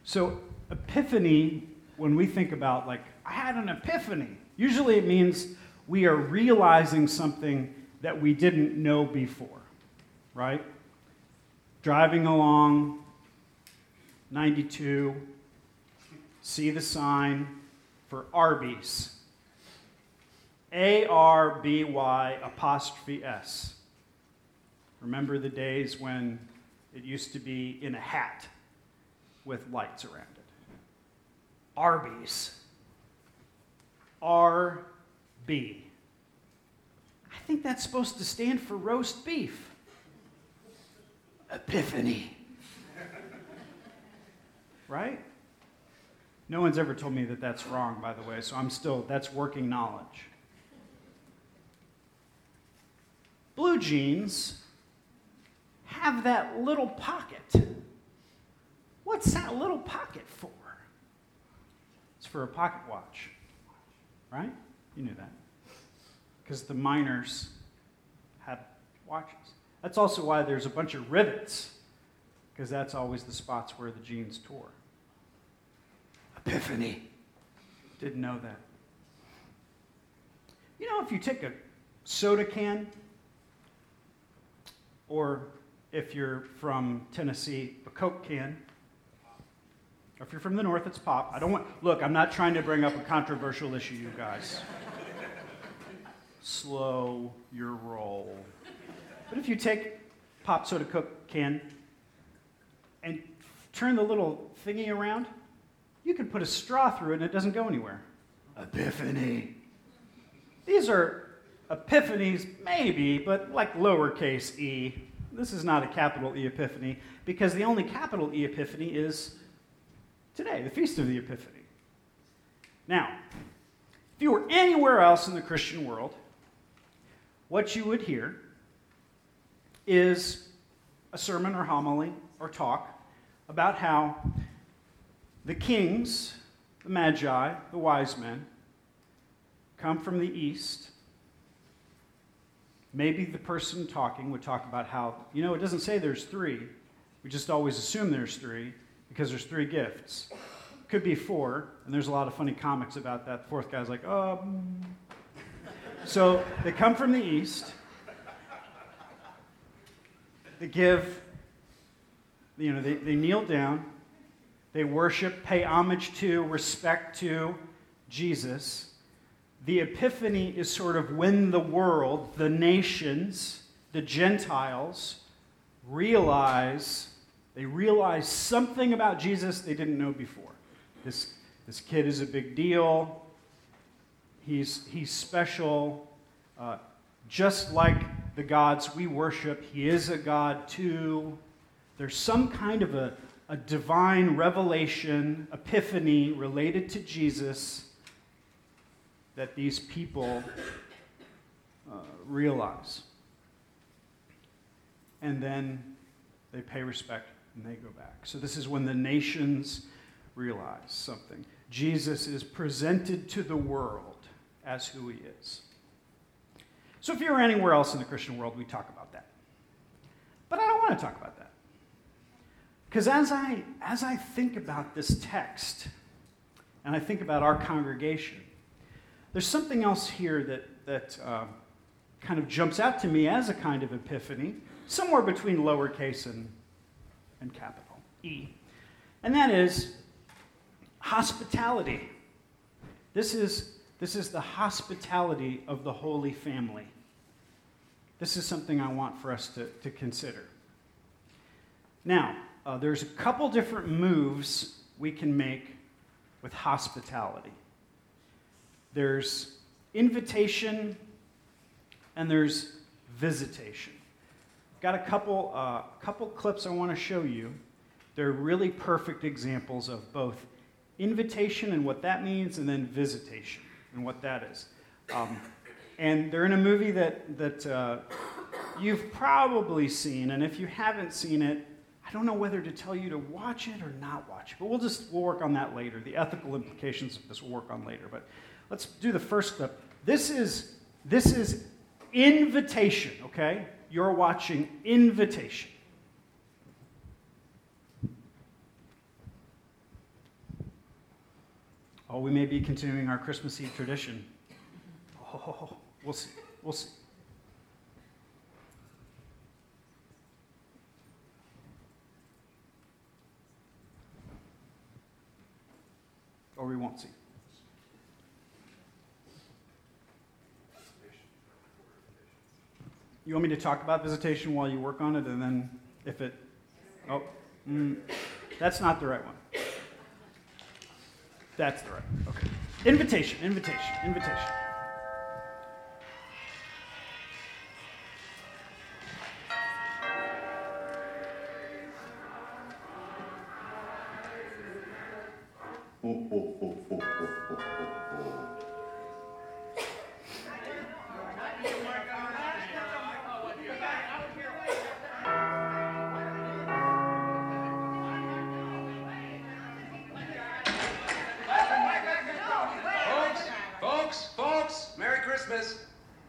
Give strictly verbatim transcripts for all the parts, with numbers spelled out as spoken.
So epiphany, when we think about, like, I had an epiphany, usually it means we are realizing something that we didn't know before, right? Driving along, ninety-two, see the sign for Arby's. A R B Y apostrophe S. Remember the days when it used to be in a hat with lights around it. Arby's. R B. I think that's supposed to stand for roast beef. Epiphany. Right? No one's ever told me that that's wrong, by the way, so I'm still, that's working knowledge. Blue jeans have that little pocket. What's that little pocket for? It's for a pocket watch, right? You knew that. Because the miners had watches. That's also why there's a bunch of rivets, because that's always the spots where the jeans tore. Epiphany. Didn't know that. You know, if you take a soda can, or if you're from Tennessee, a Coke can, or if you're from the north, it's pop. I don't want, look, I'm not trying to bring up a controversial issue, you guys. Slow your roll. But if you take pop soda Coke can and turn the little thingy around, you can put a straw through it and it doesn't go anywhere. Epiphany. These are epiphanies, maybe, but like lowercase e. This is not a capital E epiphany, because the only capital E epiphany is today, the Feast of the Epiphany. Now, if you were anywhere else in the Christian world, what you would hear is a sermon or homily or talk about how the kings, the magi, the wise men, come from the east. Maybe the person talking would talk about how, you know, it doesn't say there's three. We just always assume there's three because there's three gifts. Could be four, and there's a lot of funny comics about that. The fourth guy's like, um. So they come from the east. They give, you know, they, they kneel down. They worship, pay homage to, respect to Jesus. The Epiphany is sort of when the world, the nations, the Gentiles, realize, they realize something about Jesus they didn't know before. This, this kid is a big deal. He's, he's special. Uh, just like the gods we worship, he is a god too. There's some kind of a, a divine revelation, epiphany related to Jesus that these people uh, realize. And then they pay respect and they go back. So this is when the nations realize something. Jesus is presented to the world as who he is. So if you're anywhere else in the Christian world, we talk about that. But I don't want to talk about that. Because as I, as I think about this text, and I think about our congregation, there's something else here that, that uh, kind of jumps out to me as a kind of epiphany, somewhere between lowercase and, and capital E. And that is hospitality. This is, this is the hospitality of the Holy Family. This is something I want for us to, to consider. Now, uh, there's a couple different moves we can make with hospitality. There's invitation and there's visitation. Got a couple, uh, couple clips I want to show you. They're really perfect examples of both invitation and what that means, and then visitation and what that is. Um, and they're in a movie that, that uh, you've probably seen, and if you haven't seen it, I don't know whether to tell you to watch it or not watch it, but we'll just we'll work on that later. The ethical implications of this we'll work on later. But let's do the first clip. This is this is invitation, okay? You're watching invitation. Oh, we may be continuing our Christmas Eve tradition. Oh, we'll see. We'll see. Or we won't see. You want me to talk about visitation while you work on it, and then if it... Oh, mm, that's not the right one. That's the right one. Okay. Invitation, invitation, invitation. Oh, oh, oh, oh, oh, oh, oh. Folks, folks, Merry Christmas.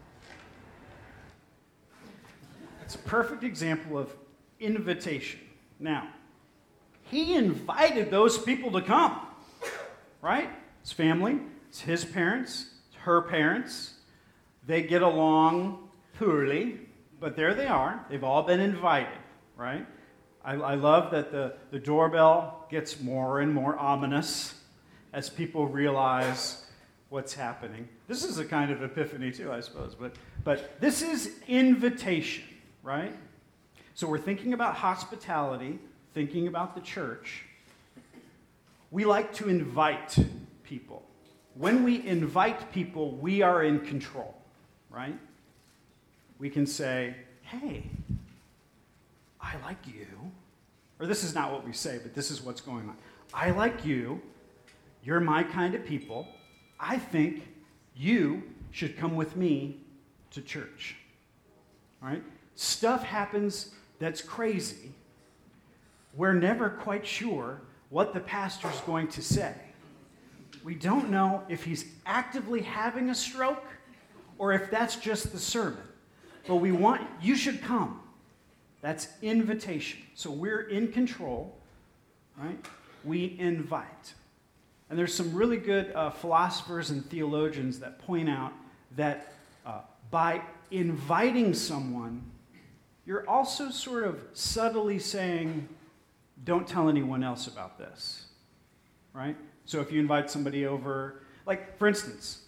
It's a perfect example of invitation. Now, he invited those people to come, right? His family, it's his parents, it's her parents. They get along poorly, but there they are. They've all been invited, right? I, I love that the, the doorbell gets more and more ominous as people realize what's happening. This is a kind of epiphany too, I suppose, but, but this is invitation, right? So we're thinking about hospitality, thinking about the church. We like to invite people. When we invite people, we are in control, right? We can say, hey, I like you. Or this is not what we say, but this is what's going on. I like you. You're my kind of people. I think you should come with me to church. All right? Stuff happens that's crazy. We're never quite sure what the pastor's going to say. We don't know if he's actively having a stroke or if that's just the sermon. But we want, you should come. That's invitation. So we're in control, right? We invite. And there's some really good uh, philosophers and theologians that point out that uh, by inviting someone, you're also sort of subtly saying, don't tell anyone else about this, right? So if you invite somebody over, like, for instance,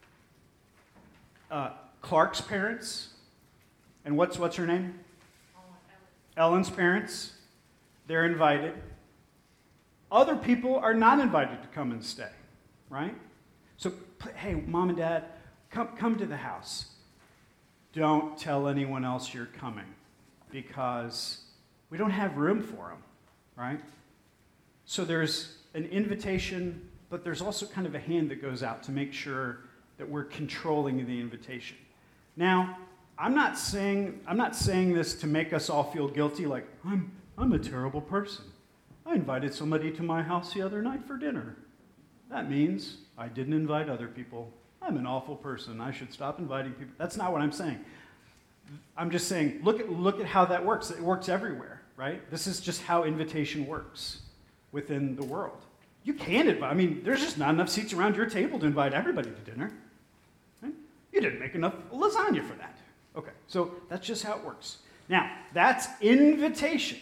uh, Clark's parents, and what's what's her name? Ellen's parents, they're invited. Other people are not invited to come and stay, right? So, hey, mom and dad, come, come to the house. Don't tell anyone else you're coming because we don't have room for them, right? So there's an invitation, but there's also kind of a hand that goes out to make sure that we're controlling the invitation. Now, I'm not saying I'm not saying this to make us all feel guilty, like I'm I'm a terrible person. I invited somebody to my house the other night for dinner. That means I didn't invite other people. I'm an awful person. I should stop inviting people. That's not what I'm saying. I'm just saying, look at look at how that works. It works everywhere, right? This is just how invitation works within the world. You can't invite. I mean, there's just not enough seats around your table to invite everybody to dinner. Right? You didn't make enough lasagna for that. Okay, so that's just how it works. Now, that's invitation.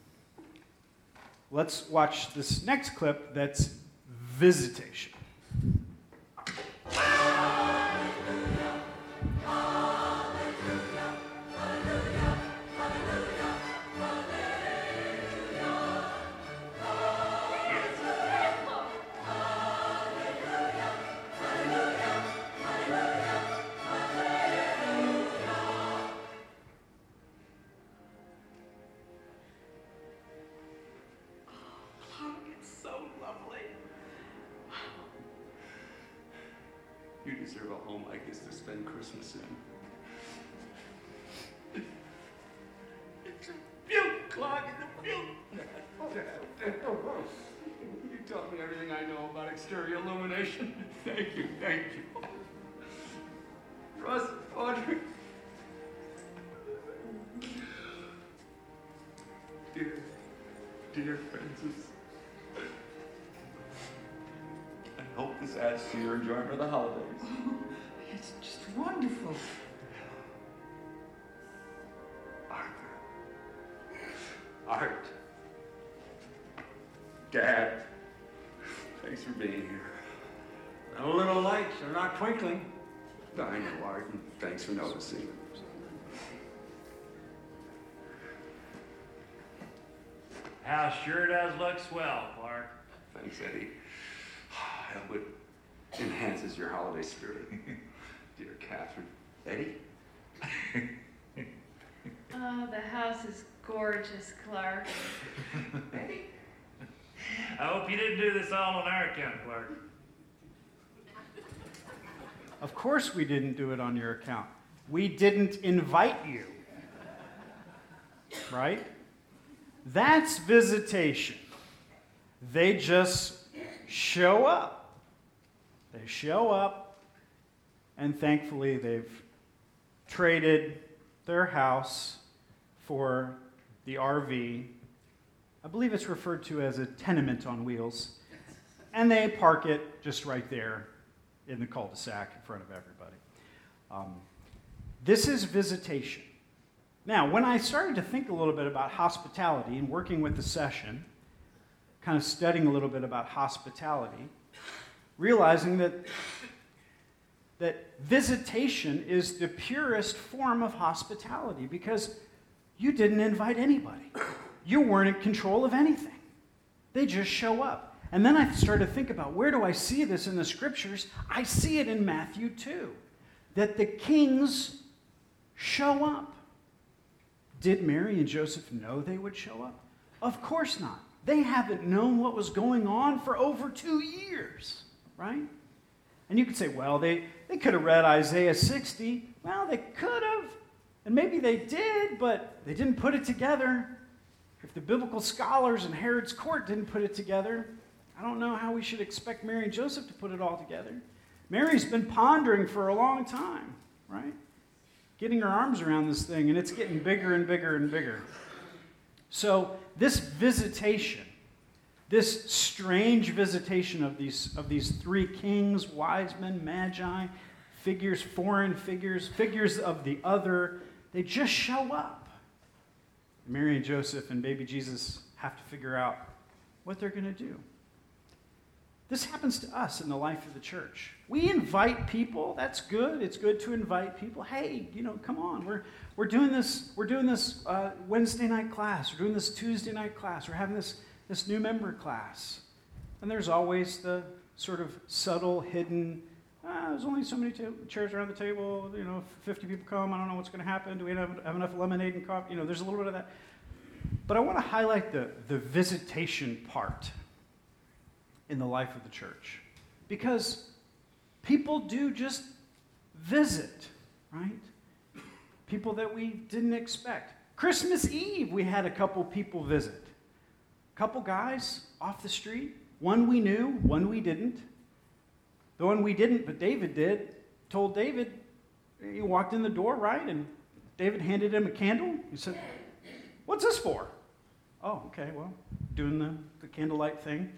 Let's watch this next clip that's visitation. You deserve a home like this to spend Christmas in. It's a beaut, Clark, it's a beaut. You taught me everything I know about exterior illumination. Thank you, thank you. Russ, Audrey. Dear, dear Francis. I hope This adds to your enjoyment of the holidays. It's just wonderful. Arthur. Art. Dad. Thanks for being here. No little lights are not twinkling. I know, Art, and thanks for noticing. House sure does look swell, Clark. Thanks, Eddie. I hope it enhances your holiday spirit. Dear Catherine. Eddie? Oh, the house is gorgeous, Clark. Eddie? I hope you didn't do this all on our account, Clark. Of course we didn't do it on your account. We didn't invite you. Right? That's visitation. They just show up. They show up, and thankfully they've traded their house for the R V. I believe it's referred to as a tenement on wheels. And they park it just right there in the cul-de-sac in front of everybody. Um, this is visitation. Now, when I started to think a little bit about hospitality and working with the session, kind of studying a little bit about hospitality, realizing that, that visitation is the purest form of hospitality because you didn't invite anybody. You weren't in control of anything. They just show up. And then I started to think about, where do I see this in the scriptures? I see it in Matthew two, that the kings show up. Did Mary and Joseph know they would show up? Of course not. They haven't known what was going on for over two years, right? And you could say, well, they, they could have read Isaiah sixty. Well, they could have, and maybe they did, but they didn't put it together. If the biblical scholars in Herod's court didn't put it together, I don't know how we should expect Mary and Joseph to put it all together. Mary's been pondering for a long time, right? Getting her arms around this thing, and it's getting bigger and bigger and bigger. So this visitation, this strange visitation of these, of these three kings, wise men, magi, figures, foreign figures, figures of the other, they just show up. Mary and Joseph and baby Jesus have to figure out what they're going to do. This happens to us in the life of the church. We invite people. That's good. It's good to invite people. Hey, you know, come on. We're we're doing this. We're doing this uh, Wednesday night class. We're doing this Tuesday night class. We're having this this new member class. And there's always the sort of subtle, hidden. Ah, there's only so many ta- chairs around the table. You know, fifty people come. I don't know what's going to happen. Do we have, have enough lemonade and coffee? You know, there's a little bit of that. But I want to highlight the the visitation part in the life of the church. Because people do just visit, right? People that we didn't expect. Christmas Eve, we had a couple people visit. A couple guys off the street. One we knew, one we didn't. The one we didn't, but David did, told David, he walked in the door, right? And David handed him a candle. He said, "What's this for?" "Oh, okay, well, doing the, the candlelight thing."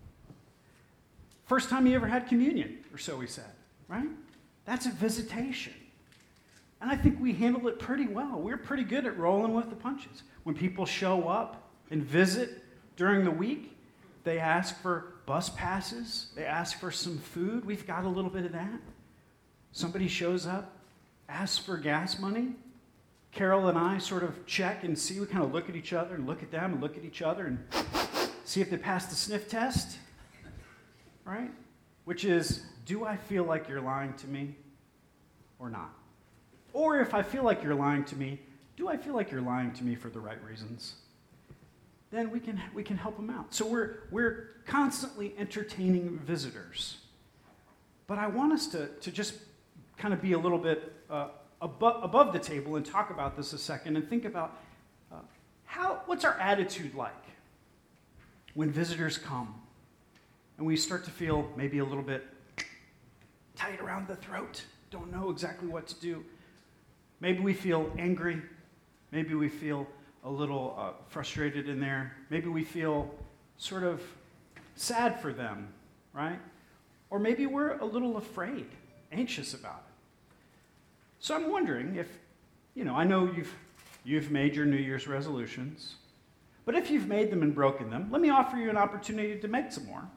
First time he ever had communion, or so he said, right? That's a visitation. And I think we handle it pretty well. We're pretty good at rolling with the punches. When people show up and visit during the week, they ask for bus passes. They ask for some food. We've got a little bit of that. Somebody shows up, asks for gas money. Carol and I sort of check and see. We kind of look at each other and look at them and look at each other and see if they pass the sniff test. Right? Which is, do I feel like you're lying to me or not? Or if I feel like you're lying to me, do I feel like you're lying to me for the right reasons? Then we can we can help them out. So we're we're constantly entertaining visitors. But I want us to, to just kind of be a little bit uh, above, above the table and talk about this a second and think about uh, how what's our attitude like when visitors come? And we start to feel maybe a little bit tight around the throat, don't know exactly what to do. Maybe we feel angry. Maybe we feel a little uh, frustrated in there. Maybe we feel sort of sad for them, right? Or maybe we're a little afraid, anxious about it. So I'm wondering if, you know, I know you've, you've made your New Year's resolutions, but if you've made them and broken them, let me offer you an opportunity to make some more.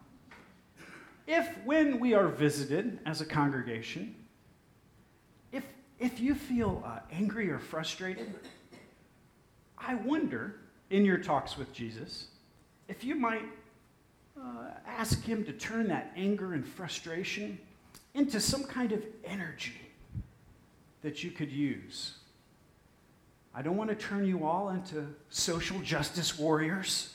If when we are visited as a congregation, if, if you feel uh, angry or frustrated, I wonder, in your talks with Jesus, if you might uh, ask him to turn that anger and frustration into some kind of energy that you could use. I don't want to turn you all into social justice warriors.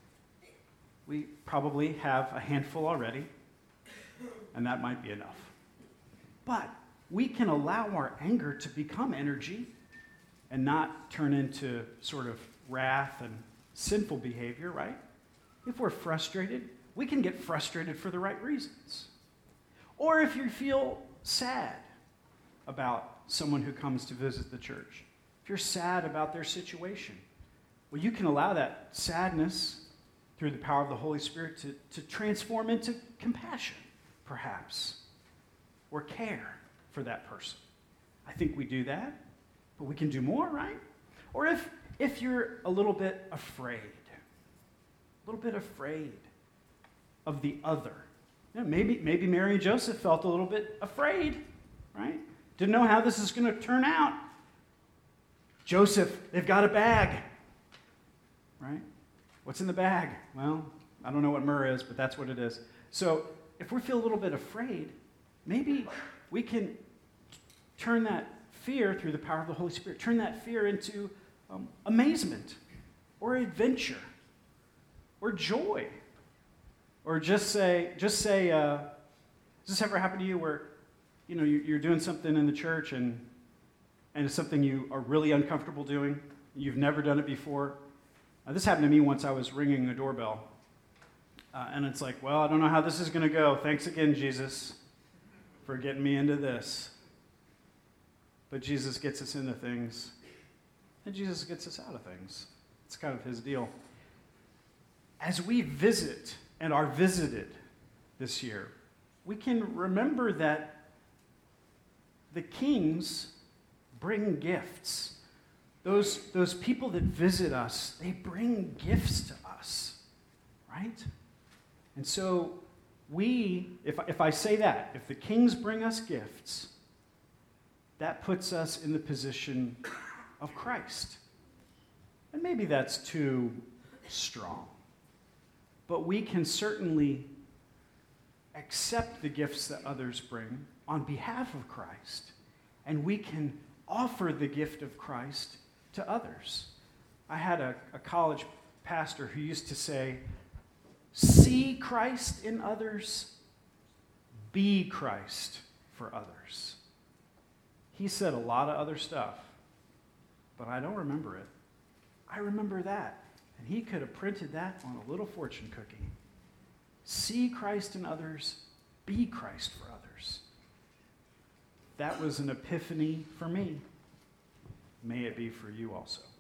We probably have a handful already, and that might be enough. But we can allow our anger to become energy and not turn into sort of wrath and sinful behavior, right? If we're frustrated, we can get frustrated for the right reasons. Or if you feel sad about someone who comes to visit the church, if you're sad about their situation, well, you can allow that sadness through the power of the Holy Spirit to, to transform into compassion, perhaps, or care for that person. I think we do that, but we can do more, right? Or if, if you're a little bit afraid, a little bit afraid of the other. You know, maybe, maybe Mary and Joseph felt a little bit afraid, right? Didn't know how this is going to turn out. Joseph, they've got a bag, right? What's in the bag? Well, I don't know what myrrh is, but that's what it is. So if we feel a little bit afraid, maybe we can turn that fear through the power of the Holy Spirit, turn that fear into um, amazement or adventure or joy. Or just say, just say, uh, does this ever happen to you where, you know, you're doing something in the church and, and it's something you are really uncomfortable doing? You've never done it before. Uh, this happened to me once. I was ringing a doorbell. Uh, and it's like, well, I don't know how this is going to go. Thanks again, Jesus, for getting me into this. But Jesus gets us into things, and Jesus gets us out of things. It's kind of his deal. As we visit and are visited this year, we can remember that the kings bring gifts. Those, those people that visit us, they bring gifts to us, right? And so we, if, if I say that, if the kings bring us gifts, that puts us in the position of Christ. And maybe that's too strong. But we can certainly accept the gifts that others bring on behalf of Christ, and we can offer the gift of Christ to others. I had a, a college pastor who used to say, see Christ in others, be Christ for others. He said a lot of other stuff, but I don't remember it. I remember that. And he could have printed that on a little fortune cookie. See Christ in others, be Christ for others. That was an epiphany for me. May it be for you also.